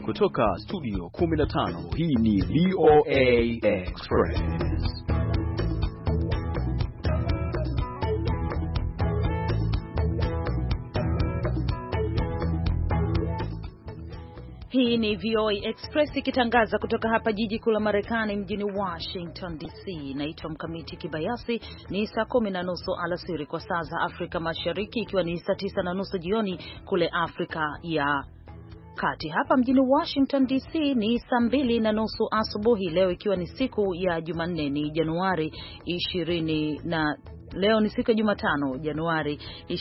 Kutoka studio 15, hii ni VOA Express. Hii ni VOA Express ikitangaza kutoka hapa jiji kuu la Marekani mjini Washington DC. Naitwa Mkamiti Kibayasi. Ni saa 10:30 alasiri kwa saa za Afrika Mashariki, ikiwa ni saa 9:30 jioni kule Afrika ya Kati. Hapa mjini Washington DC ni saa 2:30 asubuhi, leo ikiwa ni siku ya Jumanne, ni Januari 20 na leo ni siku ya Jumatano, Januari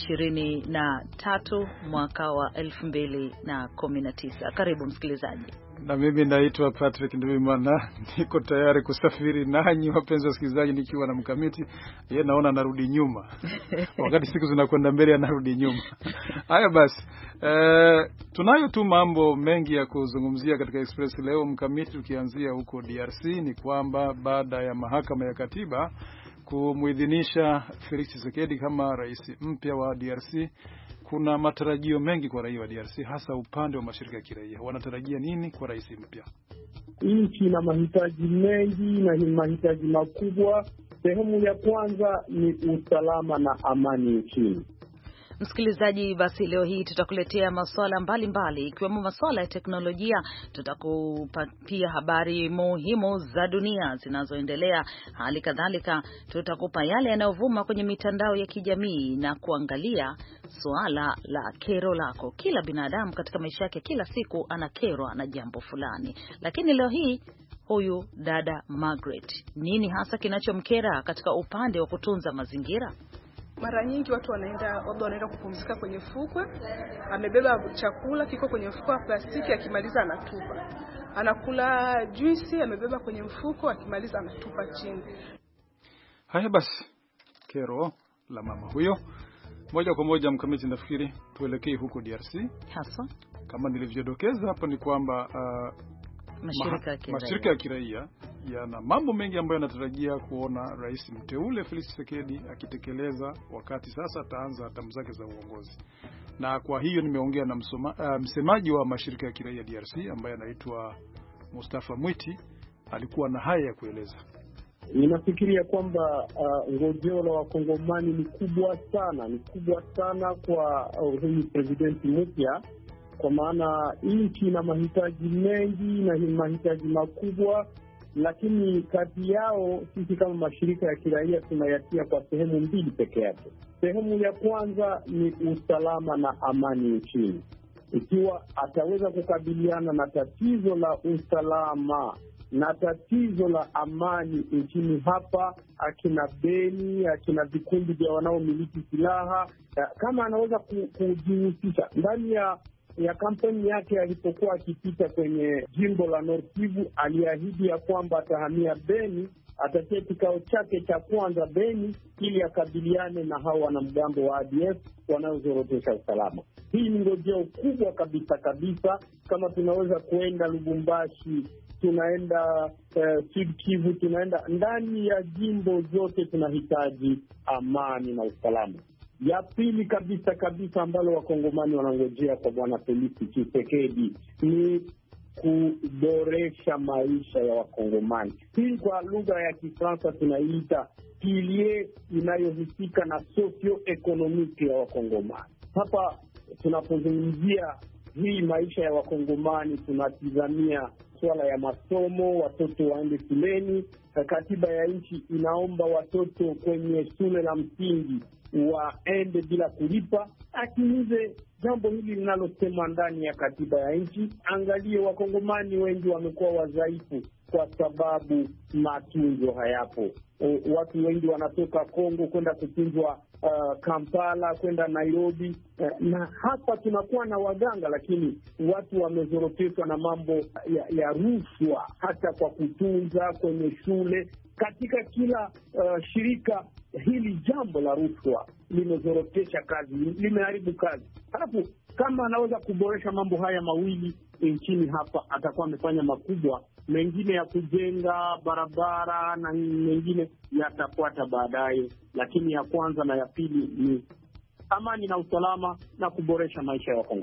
23 mwaka wa 2019. Karibu msikilizaji. Na mimi naitwa Patrick Ndwimana, niko tayari kusafiri nanyi wapenzi wasikilizaji, nikiwa na Mkamiti. Yeye naona anarudi nyuma. Wakati siku zinakwenda mbele anarudi nyuma. Haya basi. Tunayo tu mambo mengi ya kuzungumzia katika Express leo Mkamiti. Tukianzia huko DRC, ni kwamba baada ya mahakama ya katiba kumuidhinisha Felix Tshisekedi kama rais mpya wa DRC, kuna matarajio mengi kwa raia wa DRC, hasa upande wa mashirika ya kiraia. Wanatarajia nini kwa rais mpya? Nchi na mahitaji mengi na mahitaji makubwa. Sehemu ya kwanza ni usalama na amani nchini. Msikilizaji, basi leo hii tutakuletea masuala mbalimbali, ikiwemo masuala ya teknolojia. Tutakupa pia habari muhimu za dunia zinazoendelea. Hali kadhalika tutakupa yale yanayovuma kwenye mitandao ya kijamii na kuangalia suala la kero lako. Kila binadamu katika maisha yake kila siku anakerwa na jambo fulani. Lakini leo hii huyu dada Margaret, nini hasa kinachomkera katika upande wa kutunza mazingira? Mara nyingi watu wanaenda kupumzika kwenye fukwe, amebeba chakula kiko kwenye mfuko wa plastiki, akimaliza anatupa. Anakula juisi, amebeba kwenye mfuko, akimaliza anatupa chini. Haya basi, kero la mama huyo. Moja kwa moja Mkamiti, nafikiri tuelekee huko DRC. Hasa kama nilivyodokeza hapo ni kwamba mashirika ya kiraia yana mambo mengi ambayo yanatarajia kuona rais mteule Felix Tshisekedi akitekeleza wakati sasa ataanza hatamu zake za uongozi. Na kwa hiyo nimeongea na msemaji wa mashirika ya kiraia DRC ambaye anaitwa Mustafa Mwiti. Alikuwa na haya ya kueleza. Ninafikiria kwamba ngojeo la wakongomani ni kubwa sana kwa huyu presidenti mpya, kwa maana nchi na mahitaji mengi na mahitaji makubwa, lakini kati yao sisi kama mashirika ya kiraia tunayatia kwa sehemu mbili peke yake. Sehemu ya kwanza ni usalama na amani nchini. Ikiwa ataweza kukabiliana na tatizo la usalama na tatizo la amani nchini hapa, akina Beni, akina vikundi vya wanaomiliki silaha, kama anaweza kujihusisha ndani ya kampeni yake. Alipokuwa akipita kwenye jimbo la North Kivu, aliahidi ya kwamba atahamia Beni, atatia kikao chake cha kwanza Beni ili akabiliane na hao wanamgambo wa ADF wanaozorotesha usalama. Hii ni ngojeo kubwa kabisa. Kama tunaweza kuenda Lubumbashi, tunaenda Sud Kivu, tunaenda ndani ya jimbo zote, tunahitaji amani na usalama. Ya pili kabisa ambalo wakongomani wanangojea kwa bwana Felix Tshisekedi ni kuboresha maisha ya wakongomani. Hii kwa lugha ya Kifaransa tunaiita pilier inayohusika na socio-economic ya wakongomani. Hapa tunapozungumzia hii maisha ya wakongomani, tunatizamia swala ya masomo, watoto waende shuleni. Katiba ya nchi inaomba watoto kwenye shule la msingi waende bila kulipa. Atimize jambo hili linalosema ndani ya katiba ya nchi. Angalie, wakongomani wengi wamekuwa wadhaifu kwa sababu matunzo hayapo. Watu wengi wanatoka Kongo kwenda kutunzwa Kampala, kwenda Nairobi, na hapa tunakuwa na waganga, lakini watu wamezoroteshwa na mambo ya rushwa, hata kwa kutunza kwenye shule. Katika kila shirika hili jambo la rushwa limezorotesha kazi, limeharibu kazi. Halafu kama anaweza kuboresha mambo haya mawili nchini hapa, atakuwa amefanya makubwa. Mengine ya kujenga barabara na mengine yatafuata baadaye, lakini ya kwanza na ya pili ni amani na usalama na kuboresha maisha ya Wakongomani.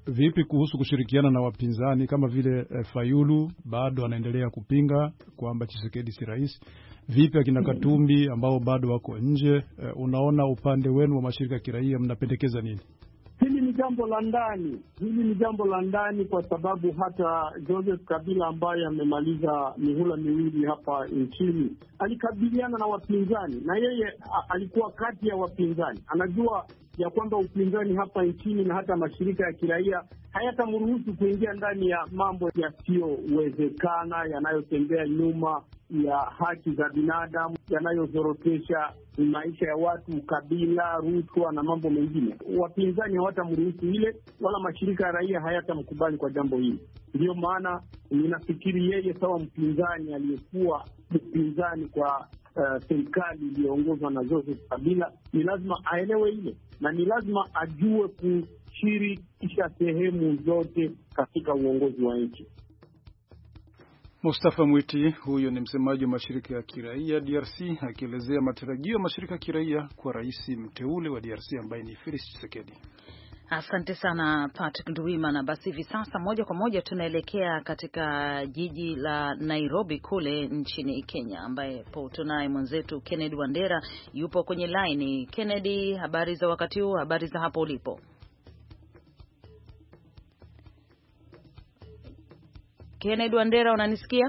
Vipi kuhusu kushirikiana na wapinzani kama vile Fayulu bado anaendelea kupinga kwamba Tshisekedi si rais? Vipi akina Katumbi ambao bado wako nje? Unaona upande wenu wa mashirika ya kiraia mnapendekeza nini? Hili ni jambo la ndani kwa sababu hata Joseph Kabila ambaye amemaliza mihula miwili hapa nchini alikabiliana na wapinzani, na yeye alikuwa kati ya wapinzani. Anajua ya kwamba upinzani hapa nchini na hata mashirika ya kiraia hayatamruhusu kuingia ndani ya mambo yasiyowezekana, yanayotembea nyuma ya haki za binadamu, yanayozorotesha maisha ya watu, ukabila, rushwa na mambo mengine. Wapinzani hawatamruhusu ile, wala mashirika ya raia hayatamkubali kwa jambo hili. Ndiyo maana ninafikiri yeye sawa mpinzani aliyekuwa mpinzani kwa serikali iliyoongozwa na Joseph Kabila, ni lazima aelewe ile, na ni lazima ajue kushirikisha sehemu zote katika uongozi wa nchi. Mustafa Mwiti, huyo ni msemaji wa mashirika ya kiraia DRC, akielezea matarajio ya mashirika ya kiraia kwa rais mteule wa DRC ambaye ni Felix Tshisekedi. Asante sana Patrick Nduwimana. Basi hivi sasa moja kwa moja tunaelekea katika jiji la Nairobi kule nchini Kenya, ambaye tunaye mwenzetu Kennedy Wandera yupo kwenye line. Kennedy, habari za wakati huu? Habari za hapo ulipo? Kennedy Wandera, unanisikia?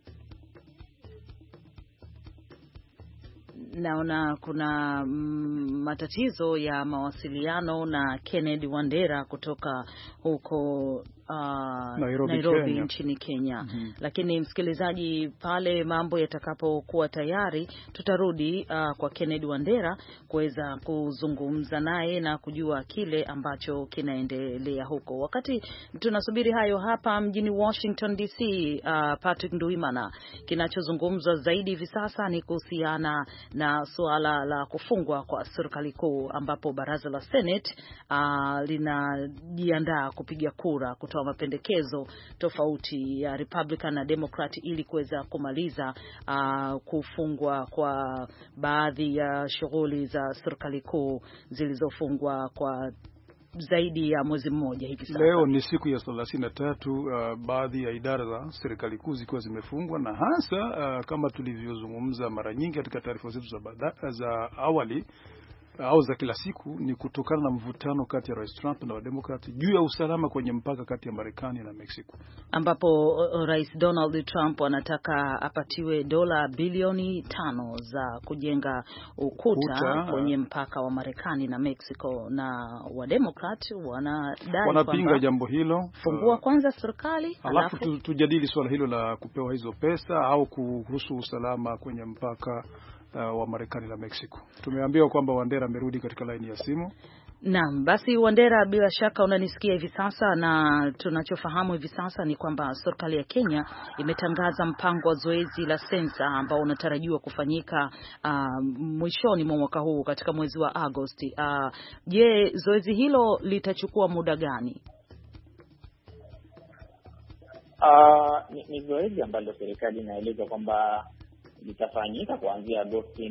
Naona kuna matatizo ya mawasiliano na Kennedy Wandera kutoka huko Nairobi nchini Kenya. Lakini msikilizaji, pale mambo yatakapokuwa tayari tutarudi kwa Kennedy Wandera kuweza kuzungumza naye na kujua kile ambacho kinaendelea huko. Wakati tunasubiri hayo, hapa mjini Washington DC, Patrick Nduwimana, kinachozungumzwa zaidi hivi sasa ni kuhusiana na suala la kufungwa kwa serikali kuu, ambapo baraza la Senate linajiandaa kupiga kura kutoa mapendekezo tofauti ya Republican na Democrat ili kuweza kumaliza kufungwa kwa baadhi ya shughuli za serikali kuu zilizofungwa kwa zaidi ya mwezi mmoja hivi sasa. Leo ni siku ya 33 baadhi ya idara za serikali kuu zikiwa zimefungwa, na hasa kama tulivyozungumza mara nyingi katika taarifa zetu za awali au za kila siku, ni kutokana na mvutano kati ya Rais Trump na Wademokrati juu ya usalama kwenye mpaka kati ya Marekani na Mexico, ambapo Rais Donald Trump anataka apatiwe dola bilioni 5 za kujenga ukuta kwenye mpaka wa Marekani na Mexico, na Wademokrati wanapinga jambo hilo. Fungua kwanza serikali, alafu tujadili swala hilo la kupewa hizo pesa au kuhusu usalama kwenye mpaka wa Marekani na Mexico. Tumeambiwa kwamba Wandera amerudi katika laini ya simu. Naam, basi Wandera, bila shaka unanisikia hivi sasa, na tunachofahamu hivi sasa ni kwamba serikali ya Kenya imetangaza mpango wa zoezi la sensa ambao unatarajiwa kufanyika mwishoni mwa mwaka huu katika mwezi wa Agosti. Je, zoezi hilo litachukua muda gani? Ni zoezi ambalo serikali inaeleza kwamba litafanyika kuanzia Agosti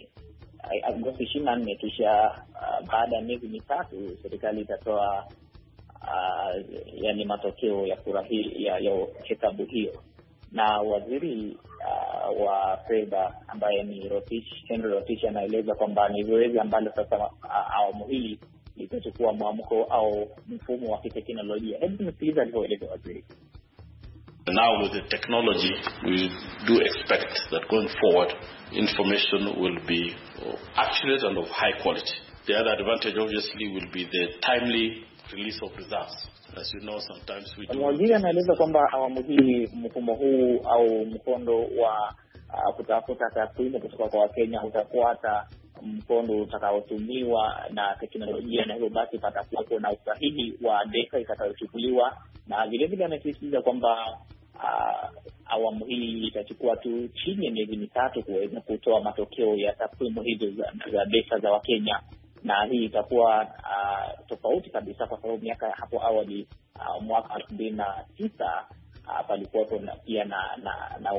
24, kisha baada ya miezi mitatu serikali itatoa yani matokeo ya kura hii ya hesabu hiyo, na waziri wa fedha ambaye ni Henry Rotich anaeleza kwamba ni zoezi ambalo sasa awamu hii litachukua mwamko au mfumo wa kiteknolojia. Hebu msikilize alivyoeleza waziri. Now with the technology, we do expect that going forward, information will be accurate and of high quality. The other advantage obviously will be the timely release of results. As you know, sometimes we do. Waziri anaeleza kwamba awamu hii mfumo huu au mkondo wa kutafuta takwimu kutoka kwa Wakenya utafuata mkondo utakaotumiwa na teknolojia, na hivyo basi patakuwa na usahihi wa data itakayochukuliwa, na vile vile amesisitiza kwamba awamu hii itachukua tu chini ya miezi mitatu kuweza kutoa matokeo ya takwimu hizo za data za Wakenya, na hii itakuwa tofauti kabisa kwa sababu miaka hapo awali mwaka 2009 palikuwa pia na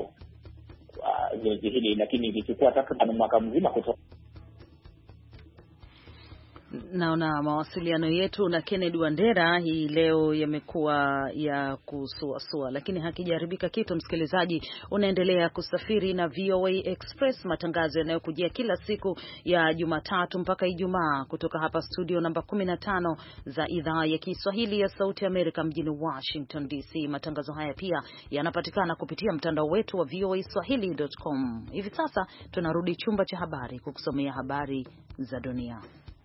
zoezi hili, lakini ilichukua takriban mwaka mzima kutoka. Naona mawasiliano yetu na Kennedy Wandera hii leo yamekuwa ya kusuasua, lakini hakijaribika kitu. Msikilizaji, unaendelea kusafiri na VOA Express, matangazo yanayokujia kila siku ya Jumatatu mpaka Ijumaa kutoka hapa studio namba 15 za idhaa ya Kiswahili ya Sauti Amerika mjini Washington DC. Matangazo haya pia yanapatikana kupitia mtandao wetu wa voaswahili.com. Hivi sasa tunarudi chumba cha habari kukusomea habari za dunia.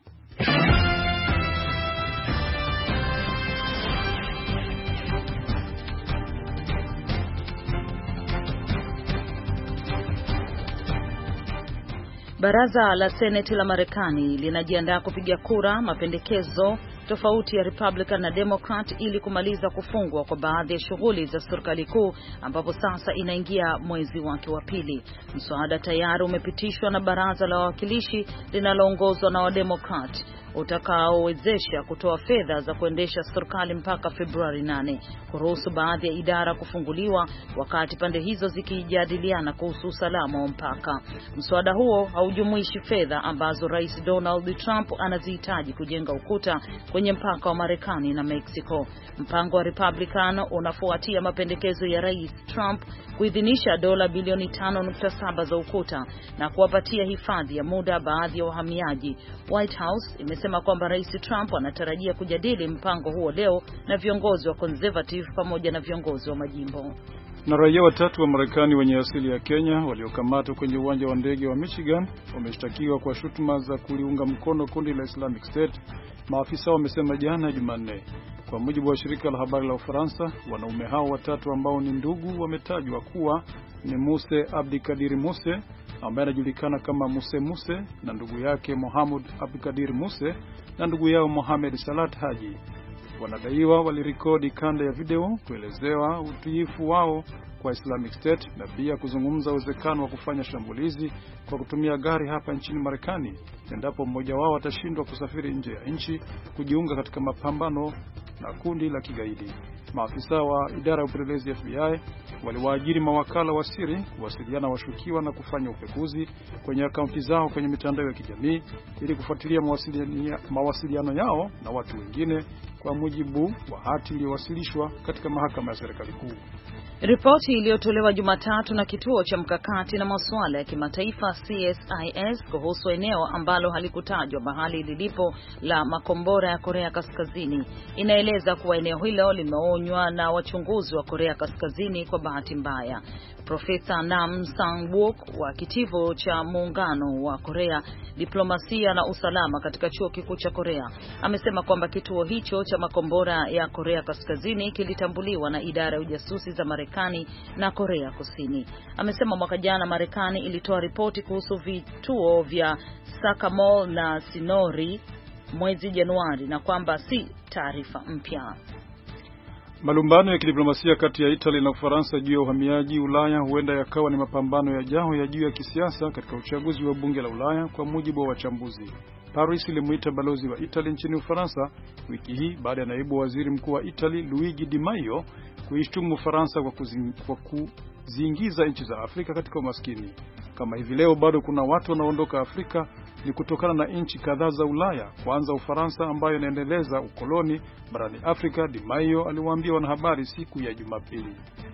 Baraza la Seneti la Marekani linajiandaa kupiga kura mapendekezo tofauti ya Republican na Democrat ili kumaliza kufungwa kwa baadhi ya shughuli za serikali kuu ambapo sasa inaingia mwezi wake wa pili. Mswada tayari umepitishwa na baraza la wawakilishi linaloongozwa na Wademokrat utakaowezesha kutoa fedha za kuendesha serikali mpaka Februari 8, kuruhusu baadhi ya idara kufunguliwa wakati pande hizo zikijadiliana kuhusu usalama wa mpaka. Mswada huo haujumuishi fedha ambazo Rais Donald Trump anazihitaji kujenga ukuta kwenye mpaka wa Marekani na Mexico. Mpango wa Republican unafuatia mapendekezo ya Rais Trump kuidhinisha dola bilioni 5.7 za ukuta na kuwapatia hifadhi ya muda baadhi ya wahamiaji. White House imesema kwamba Rais Trump anatarajia kujadili mpango huo leo na viongozi wa conservative pamoja na viongozi wa majimbo. Na raia watatu wa Marekani wenye asili ya Kenya waliokamatwa kwenye uwanja wa ndege wa Michigan wameshtakiwa kwa shutuma za kuliunga mkono kundi la Islamic State, maafisa wamesema jana Jumanne. Kwa mujibu wa shirika la habari la Ufaransa, wanaume hao watatu ambao ni ndugu wametajwa kuwa ni Muse Abdikadir Muse ambaye anajulikana kama Muse na ndugu yake Mohamed Abdikadir Muse na ndugu yao Mohamed Salat Haji. Wanadaiwa walirekodi kanda ya video kuelezewa utiifu wao kwa Islamic State na pia kuzungumza uwezekano wa kufanya shambulizi kwa kutumia gari hapa nchini Marekani endapo mmoja wao atashindwa kusafiri nje ya nchi kujiunga katika mapambano na kundi la kigaidi. Maafisa wa idara ya upelelezi FBI waliwaajiri mawakala wa siri kuwasiliana washukiwa na kufanya upekuzi kwenye akaunti zao kwenye mitandao ya kijamii ili kufuatilia mawasiliano yao na watu wengine, kwa mujibu wa hati iliyowasilishwa katika mahakama ya serikali kuu. Ripoti iliyotolewa Jumatatu na kituo cha mkakati na masuala ya kimataifa CSIS kuhusu eneo ambalo halikutajwa mahali lilipo la makombora ya Korea Kaskazini inaeleza kuwa eneo hilo limeonywa na wachunguzi wa Korea Kaskazini kwa bahati mbaya. Profesa Nam Sang-wook wa kitivo cha muungano wa Korea, diplomasia na usalama katika chuo kikuu cha Korea amesema kwamba kituo hicho cha makombora ya Korea Kaskazini kilitambuliwa na idara ya ujasusi za Marekani na Korea Kusini. Amesema mwaka jana Marekani ilitoa ripoti kuhusu vituo vya Sakamol na Sinori mwezi Januari na kwamba si taarifa mpya. Malumbano ya kidiplomasia kati ya Italy na Ufaransa juu ya uhamiaji Ulaya huenda yakawa ni mapambano yajao ya juu ya kisiasa katika uchaguzi wa bunge la Ulaya, kwa mujibu wa wachambuzi. Paris ilimuita balozi wa Italy nchini Ufaransa wiki hii baada ya naibu waziri mkuu wa Italy Luigi Di Maio kuishtumu Ufaransa kwa kuziingiza nchi za Afrika katika umaskini. Kama hivi leo bado kuna watu wanaondoka Afrika ni kutokana na nchi kadhaa za Ulaya, kwanza Ufaransa ambayo inaendeleza ukoloni barani Afrika, Di Maio aliwaambia wanahabari siku ya Jumapili.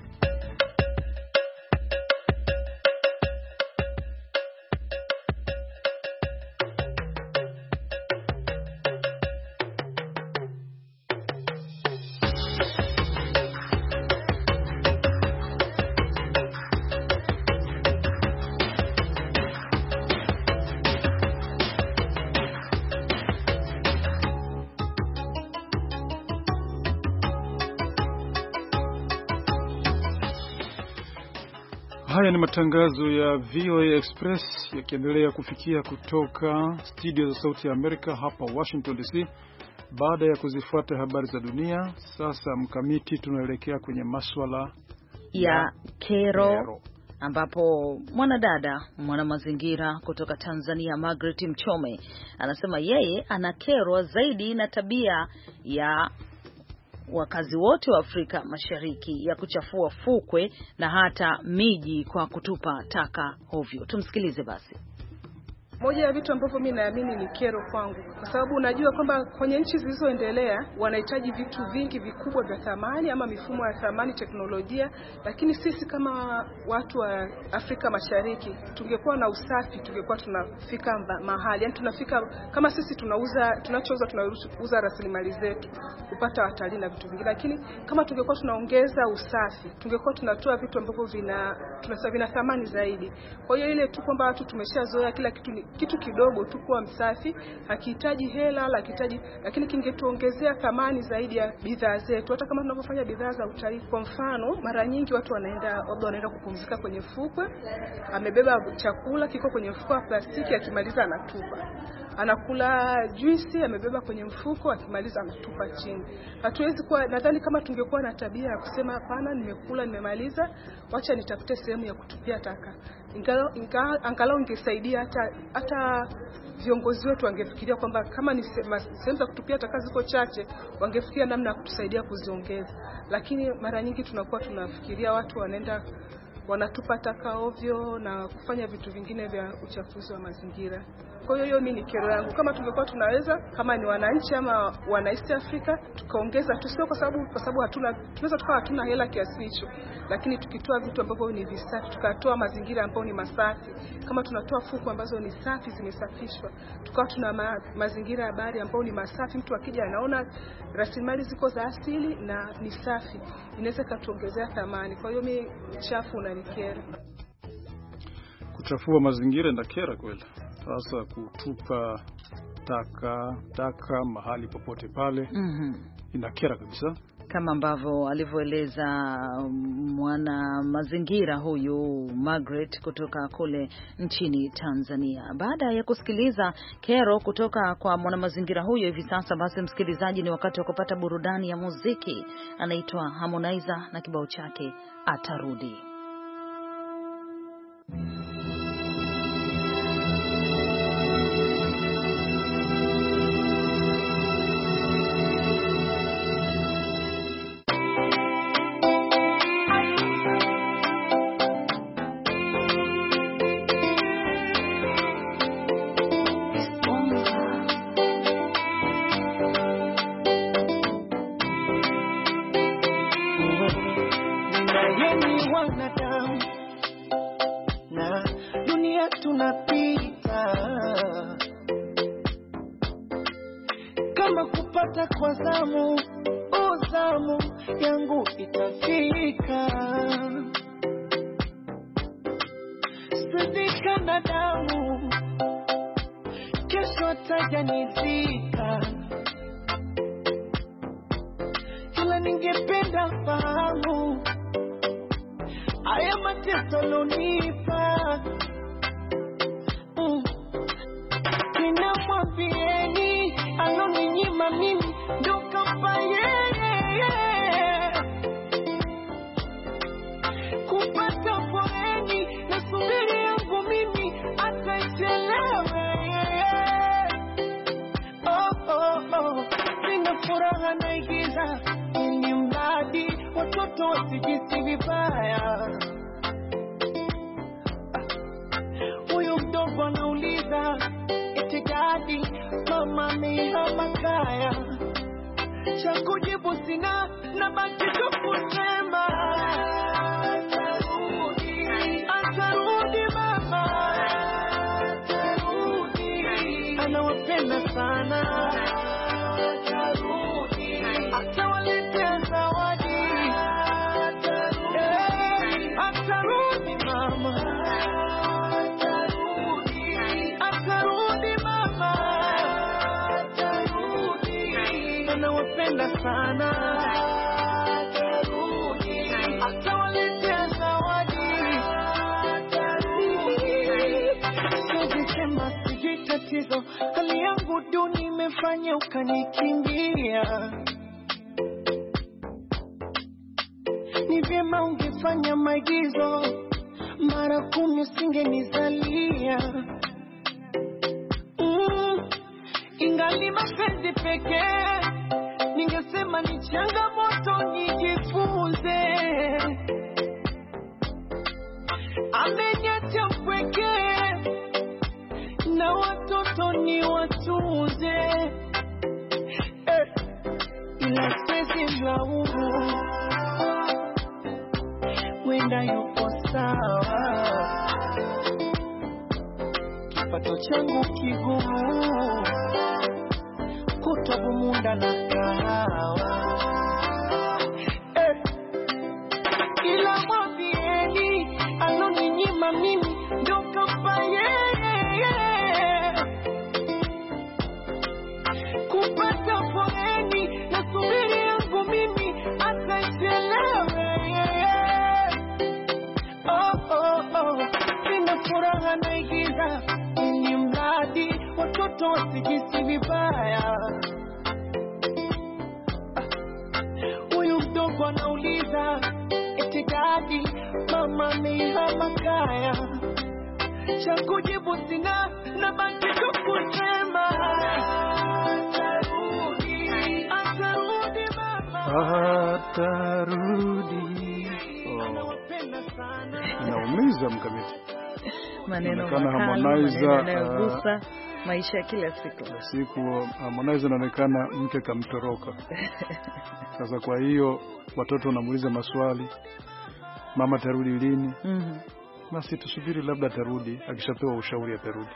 Haya ni matangazo ya VOA Express yakiendelea kufikia kutoka studio za Sauti ya Amerika hapa Washington DC. Baada ya kuzifuata habari za dunia, sasa Mkamiti, tunaelekea kwenye masuala ya kero ambapo mwana mazingira kutoka Tanzania Margaret Mchome anasema yeye anakerwa zaidi na tabia ya wakazi wote wa Afrika Mashariki ya kuchafua fukwe na hata miji kwa kutupa taka hovyo. Tumsikilize basi. Moja ya vitu ambavyo mimi naamini ni kero kwangu, kwa sababu unajua kwamba kwenye nchi zilizoendelea wanahitaji vitu vingi vikubwa vya thamani ama mifumo ya thamani, teknolojia, lakini sisi kama watu wa Afrika Mashariki tungekuwa na usafi, tungekuwa tunafika mahali, yani tunafika kama sisi tunauza rasilimali zetu kupata watalii na vitu vingine, lakini kama tungekuwa tunaongeza usafi, tungekuwa tunatoa vitu ambavyo vina thamani zaidi. Kwa hiyo ile tu kwamba watu tumeshazoea kila kitu kidogo tu kuwa msafi, hakihitaji hela, lakini kingetuongezea thamani zaidi ya bidhaa zetu. Hata kama tunapofanya bidhaa za utalii, kwa mfano, mara nyingi watu wanaenda kupumzika kwenye fukwe, amebeba chakula kiko kwenye mfuko wa plastiki, akimaliza anatupa. Anakula juisi, amebeba kwenye mfuko, akimaliza anatupa chini. Hatuwezi kuwa, nadhani kama tungekuwa na tabia ya kusema hapana, nimekula, nimemaliza, wacha nitafute sehemu ya kutupia taka. Angalau ingesaidia hata viongozi wetu wangefikiria kwamba kama ni sehemu za kutupia taka ziko chache, wangefikiria namna ya kutusaidia kuziongeza. Lakini mara nyingi tunakuwa tunafikiria watu wanatupa taka ovyo na kufanya vitu vingine vya uchafuzi wa mazingira. Kwa hiyo mimi ni kero yangu. Kama tungekuwa tunaweza, kama ni wananchi ama wana East Africa, tukaongeza tu, sio kwa sababu tunaweza tukawa hatuna hela kiasi hicho, lakini tukitoa vitu ambavyo ni visafi, tukatoa mazingira ambayo ni masafi, kama tunatoa fuku ambazo ni safi, zimesafishwa, tukawa tuna mazingira ya bahari ambayo ni masafi, mtu akija anaona rasilimali ziko za asili na ni safi, inaweza katuongezea thamani. Kwa hiyo mimi uchafu unanikera. Kuchafua mazingira na kera kweli. Sasa kutupa taka mahali popote pale, inakera kabisa, kama ambavyo alivyoeleza mwana mazingira huyu Margaret kutoka kule nchini Tanzania. Baada ya kusikiliza kero kutoka kwa mwana mazingira huyo, hivi sasa basi, msikilizaji, ni wakati wa kupata burudani ya muziki. Anaitwa Harmonizer na kibao chake Atarudi. Kama kupata kwa zamu, zamu yangu itafika. Sidika na damu, kesho atajanizika. Kila ningependa fahamu, haya mateso lonipa. Ninamwambieni aloninyima mimi ndo kapa yeye. Kupata foreni na subiri yangu mimi atachelewe. Nina furaha naigiza ili mradi watoto wasijisi vibaya. Huyu mdogo anauliza eti daddy mama amehama kaya. Cha kujibu sina, nabaki tu kusema atarudi mama, atarudi, anawapenda sana, atarudi, atawaletea zawadi, atarudi mama, anawapenda sana, atarudi, atawaletea zawadi, atarudi. Sijisema sijui tatizo, hali yangu duni imefanya ukanikimbia. Ni vyema ungefanya maigizo, mara 10 usingenizalia. Ingali mapenzi pekee, ningesema ni changamoto nijifunze. Ameniacha mpweke na nampenda yuko sawa. Kipato changu kigumu, kutobumunda na kahawa. Ila mwambieni, aloninyima mimi ndo kampa yeye. Kupata foreni na subiri yangu mimi atachelewe. Sina furaha naigiza, ni mradi watoto wasijisi vibaya. Huyu mdogo anauliza, eti dadi, mama amehama kaya. Cha kujibu sina, na baki tu kusema atarudi mama, atarudi. Inaumiza Mkamiti. Maneno makali yanayogusa maisha kila siku. Harmonize anaonekana mke kamtoroka. Sasa kwa hiyo watoto wanamuuliza maswali, mama tarudi lini? Basi tusubiri, labda tarudi, akishapewa ushauri atarudi.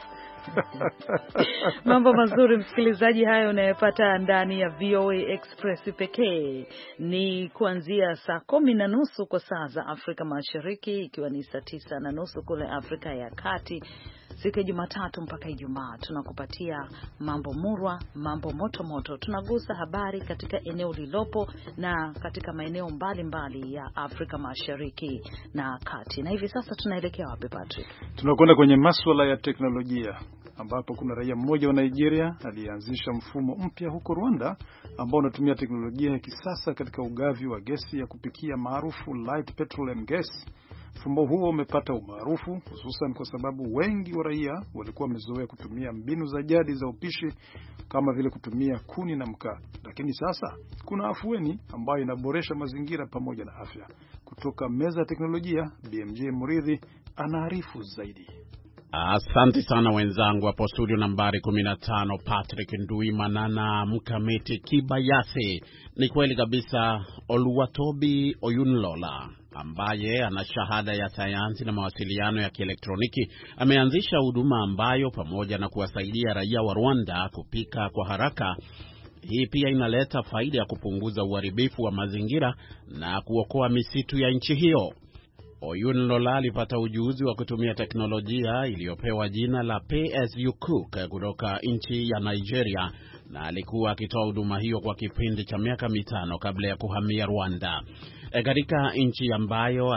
Mambo mazuri msikilizaji, hayo unayopata ndani ya VOA Express pekee. Ni kuanzia saa 10:30 kwa saa za Afrika Mashariki, ikiwa ni saa 9:30 kule Afrika ya Kati. Siku ya Jumatatu mpaka Ijumaa tunakupatia mambo murwa, mambo moto moto. Tunagusa habari katika eneo lilopo na katika maeneo mbalimbali ya Afrika Mashariki na Kati. Na hivi sasa tunaelekea wapi, Patrick? Tunakwenda kwenye masuala ya teknolojia, ambapo kuna raia mmoja wa Nigeria alianzisha mfumo mpya huko Rwanda ambao unatumia teknolojia ya kisasa katika ugavi wa gesi ya kupikia maarufu light petroleum gas. Mfumo huo umepata umaarufu hususan kwa sababu wengi wa raia walikuwa wamezoea kutumia mbinu za jadi za upishi kama vile kutumia kuni na mkaa. Lakini sasa kuna afueni ambayo inaboresha mazingira pamoja na afya. Kutoka meza ya teknolojia, BMJ Muridhi anaarifu zaidi. Asante sana wenzangu hapo studio nambari 15, Patrick Nduimana na Mkamiti Kibayasi. Ni kweli kabisa, Oluwatobi Oyunlola ambaye ana shahada ya sayansi na mawasiliano ya kielektroniki ameanzisha huduma ambayo pamoja na kuwasaidia raia wa Rwanda kupika kwa haraka, hii pia inaleta faida ya kupunguza uharibifu wa mazingira na kuokoa misitu ya nchi hiyo. Oyunlola alipata ujuzi wa kutumia teknolojia iliyopewa jina la Pay as you Cook kutoka nchi ya Nigeria, na alikuwa akitoa huduma hiyo kwa kipindi cha miaka 5 kabla ya kuhamia Rwanda. Katika nchi ambayo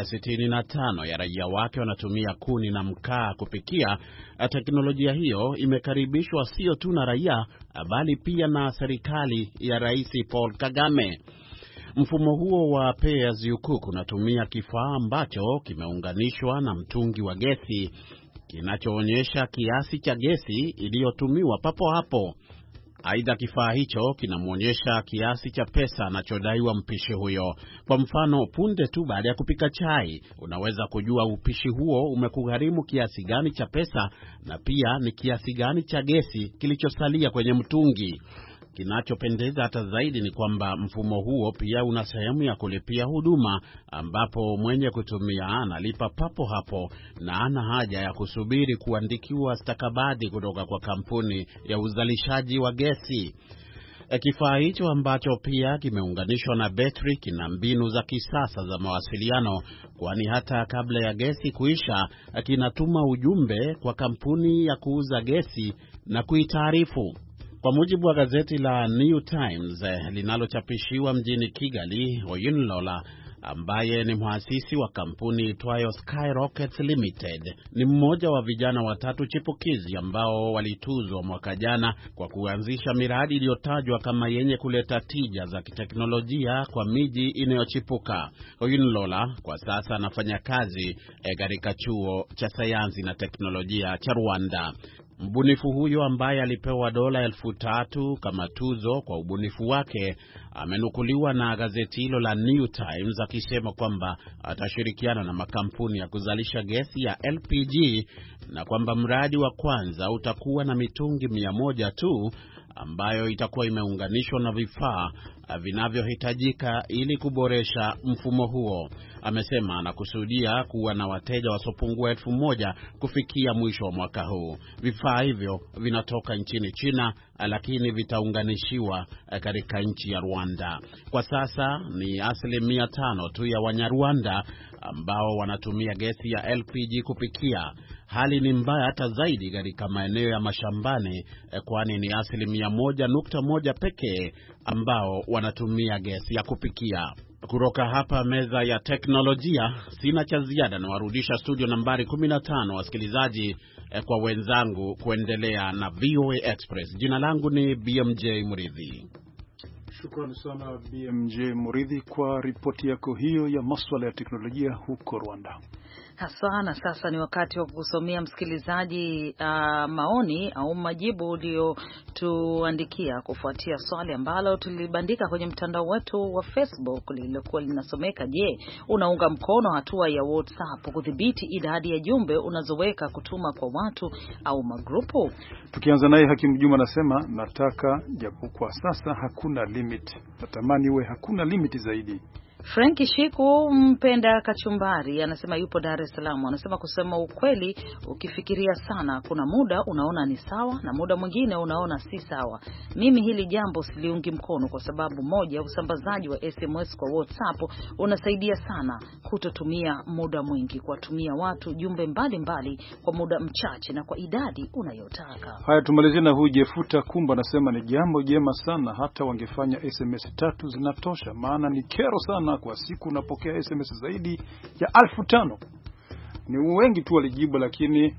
65% ya raia wake wanatumia kuni na mkaa kupikia, teknolojia hiyo imekaribishwa sio tu na raia bali pia na serikali ya Rais Paul Kagame. Mfumo huo wa Pay as you Cook unatumia kifaa ambacho kimeunganishwa na mtungi wa gesi kinachoonyesha kiasi cha gesi iliyotumiwa papo hapo. Aidha, kifaa hicho kinamwonyesha kiasi cha pesa anachodaiwa mpishi huyo. Kwa mfano, punde tu baada ya kupika chai, unaweza kujua upishi huo umekugharimu kiasi gani cha pesa na pia ni kiasi gani cha gesi kilichosalia kwenye mtungi. Kinachopendeza hata zaidi ni kwamba mfumo huo pia una sehemu ya kulipia huduma ambapo mwenye kutumia analipa papo hapo na hana haja ya kusubiri kuandikiwa stakabadhi kutoka kwa kampuni ya uzalishaji wa gesi. Kifaa hicho ambacho pia kimeunganishwa na betri kina mbinu za kisasa za mawasiliano, kwani hata kabla ya gesi kuisha kinatuma ujumbe kwa kampuni ya kuuza gesi na kuitaarifu. Kwa mujibu wa gazeti la New Times linalochapishiwa mjini Kigali, Oyunlola ambaye ni muasisi wa kampuni itwayo Skyrockets Limited ni mmoja wa vijana 3 chipukizi ambao walituzwa mwaka jana kwa kuanzisha miradi iliyotajwa kama yenye kuleta tija za kiteknolojia kwa miji inayochipuka. Oyunlola kwa sasa anafanya kazi katika chuo cha sayansi na teknolojia cha Rwanda. Mbunifu huyo ambaye alipewa $3,000 kama tuzo kwa ubunifu wake amenukuliwa na gazeti hilo la New Times akisema kwamba atashirikiana na makampuni ya kuzalisha gesi ya LPG na kwamba mradi wa kwanza utakuwa na mitungi 100 tu ambayo itakuwa imeunganishwa na vifaa vinavyohitajika ili kuboresha mfumo huo. Amesema anakusudia kuwa na wateja wasiopungua 1,000 kufikia mwisho wa mwaka huu. Vifaa hivyo vinatoka nchini China, lakini vitaunganishiwa katika nchi ya Rwanda. Kwa sasa ni 5% tu ya Wanyarwanda ambao wanatumia gesi ya LPG kupikia. Hali ni mbaya hata zaidi katika maeneo ya mashambani, kwani ni 1.1% pekee ambao wanatumia gesi ya kupikia. Kutoka hapa meza ya teknolojia, sina cha ziada, na warudisha studio nambari 15 wasikilizaji kwa wenzangu kuendelea na VOA Express. Jina langu ni BMJ Muridhi. Shukrani sana BMJ Muridhi kwa ripoti yako hiyo ya masuala ya teknolojia huko Rwanda. Haswa, na sasa ni wakati wa kusomea msikilizaji maoni au majibu uliotuandikia kufuatia swali ambalo tulibandika kwenye mtandao wetu wa Facebook lililokuwa linasomeka: je, unaunga mkono hatua ya WhatsApp kudhibiti idadi ya jumbe unazoweka kutuma kwa watu au magrupu? Tukianza naye Hakim Juma anasema, nataka, japo kwa sasa hakuna limit. Natamani iwe hakuna limit zaidi. Franki Shiku mpenda kachumbari anasema yupo Dar es Salaam. Anasema kusema ukweli, ukifikiria sana, kuna muda unaona ni sawa na muda mwingine unaona si sawa. Mimi hili jambo siliungi mkono kwa sababu moja, usambazaji wa SMS kwa WhatsApp unasaidia sana kutotumia muda mwingi kuwatumia watu jumbe mbalimbali kwa muda mchache na kwa idadi unayotaka. Haya, tumalizie na huyu Jefuta Kumba anasema ni jambo jema sana, hata wangefanya SMS 3 zinatosha, maana ni kero sana kwa siku unapokea SMS zaidi ya 5,000. Ni wengi tu walijibu, lakini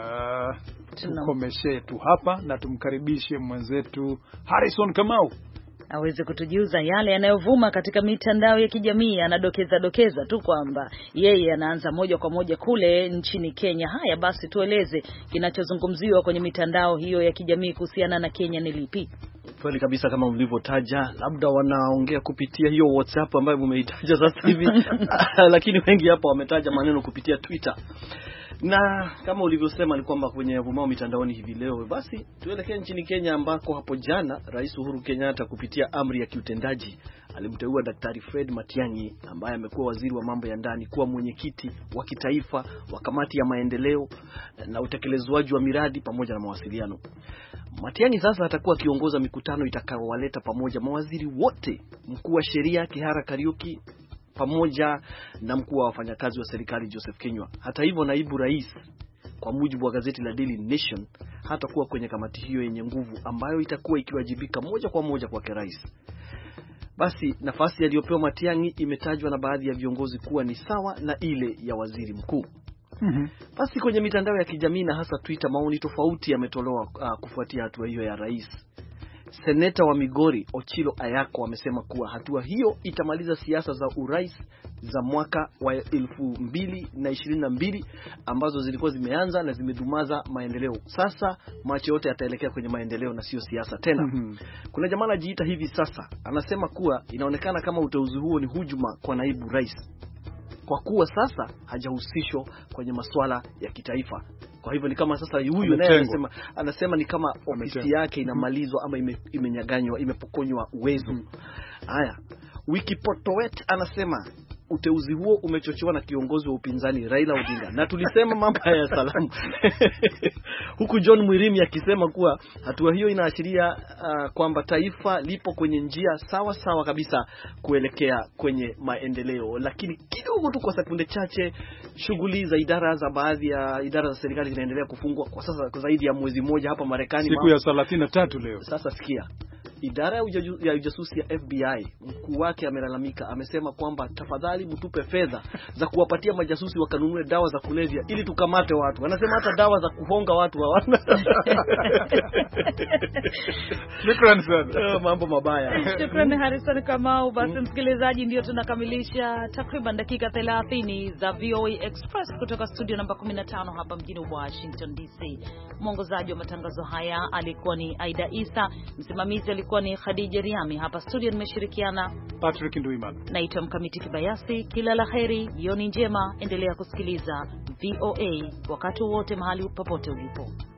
tukomeshe tu hapa na tumkaribishe mwenzetu Harrison Kamau aweze kutujuza yale yanayovuma katika mitandao ya kijamii. Anadokeza tu kwamba yeye anaanza moja kwa moja kule nchini Kenya. Haya basi, tueleze kinachozungumziwa kwenye mitandao hiyo ya kijamii kuhusiana na Kenya ni lipi? Kweli kabisa, kama mlivyotaja, labda wanaongea kupitia hiyo WhatsApp ambayo umeitaja sasa hivi lakini wengi hapa wametaja maneno kupitia Twitter. Na kama ulivyosema ni kwamba kwenye vumao mitandaoni hivi leo, basi tuelekee nchini Kenya ambako hapo jana Rais Uhuru Kenyatta kupitia amri ya kiutendaji alimteua Daktari Fred Matiang'i ambaye amekuwa waziri wa mambo ya ndani kuwa mwenyekiti wa kitaifa wa kamati ya maendeleo na utekelezwaji wa miradi pamoja na mawasiliano. Matiang'i sasa atakuwa akiongoza mikutano itakayowaleta pamoja mawaziri wote, mkuu wa sheria Kihara Kariuki pamoja na mkuu wa wafanyakazi wa serikali Joseph Kinyua. Hata hivyo, naibu rais, kwa mujibu wa gazeti la Daily Nation, hatakuwa kwenye kamati hiyo yenye nguvu ambayo itakuwa ikiwajibika moja kwa moja kwa rais. Basi nafasi aliyopewa Matiang'i imetajwa na baadhi ya viongozi kuwa ni sawa na ile ya waziri mkuu. Basi kwenye mitandao ya kijamii na hasa Twitter, maoni tofauti yametolewa kufuatia hatua hiyo ya rais. Seneta wa Migori Ochilo Ayako amesema kuwa hatua hiyo itamaliza siasa za urais za mwaka wa 2022 ambazo zilikuwa zimeanza na zimedumaza maendeleo. Sasa macho yote yataelekea kwenye maendeleo na sio siasa tena. Kuna jamaa anajiita hivi sasa, anasema kuwa inaonekana kama uteuzi huo ni hujuma kwa naibu rais, kwa kuwa sasa hajahusishwa kwenye masuala ya kitaifa. Kwa hivyo ni kama sasa huyu naye anasema ni kama ofisi yake inamalizwa ama imenyaganywa, imepokonywa uwezo. Haya, Wikipotowet anasema uteuzi huo umechochewa na kiongozi wa upinzani Raila Odinga, na tulisema mambo ya salamu huku John Mwirimi akisema kuwa hatua hiyo inaashiria kwamba taifa lipo kwenye njia sawa sawa kabisa kuelekea kwenye maendeleo. Lakini kidogo tu, kwa sekunde chache, shughuli za baadhi ya idara za serikali zinaendelea kufungwa kwa sasa kwa zaidi ya mwezi mmoja hapa Marekani. Siku ya 33 leo. Sasa sikia, idara ya ujasusi ya FBI, mkuu wake amelalamika, amesema kwamba tafadhali mtupe fedha za kuwapatia majasusi wakanunue dawa za kulevya ili tukamate watu. Anasema hata dawa za kuhonga watu hawana. Shukrani sana. Mambo mabaya. Shukrani Harrison Kamau. Basi msikilizaji, ndio tunakamilisha takriban dakika 30 za VOA Express kutoka studio namba 15 hapa mjini Washington DC. Mwongozaji wa matangazo haya alikuwa ni Aida Isa, msimamizi alikuwa ni Khadija Riami. Hapa studio nimeshirikiana Patrick Nduimana. Naitwa Mkamiti Kibayasi. Kila laheri, jioni njema, endelea kusikiliza VOA wakati wote mahali popote ulipo.